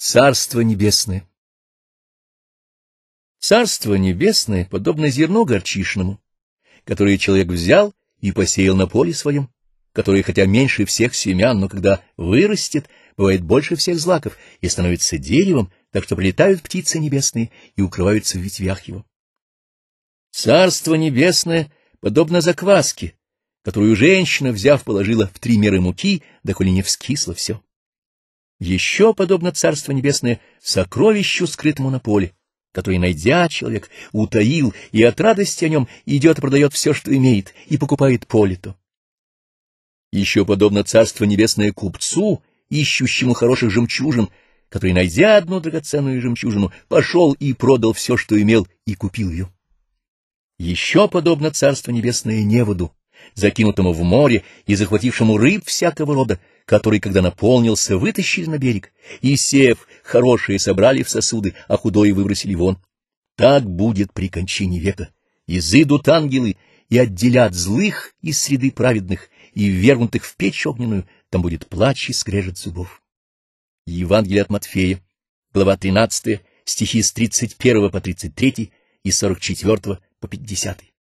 Царство небесное. Царство небесное подобно зерну горчишному, которое человек взял и посеял на поле своем, которое хотя меньше всех семян, но когда вырастет, бывает больше всех злаков и становится деревом, так что прилетают птицы небесные и укрываются в ветвях его. Царство небесное подобно закваске, которую женщина, взяв, положила в 3 меры муки, доколе не вскисло все. Еще подобно Царство Небесное сокровищу, скрытому на поле, который, найдя, человек утаил, и от радости о нем идет и продает все, что имеет, и покупает поле то. Еще подобно Царство Небесное купцу, ищущему хороших жемчужин, который, найдя одну драгоценную жемчужину, пошел и продал все, что имел, и купил ее. Еще подобно Царство Небесное неводу, закинутому в море и захватившему рыб всякого рода, который, когда наполнился, вытащили на берег, и, сев, хорошие собрали в сосуды, а худое выбросили вон. Так будет при кончине века. Изыдут ангелы и отделят злых из среды праведных, и ввергнутых в печь огненную, там будет плач и скрежет зубов. Евангелие от Матфея, глава 13, стихи с 31 по 33 и с 44 по 50.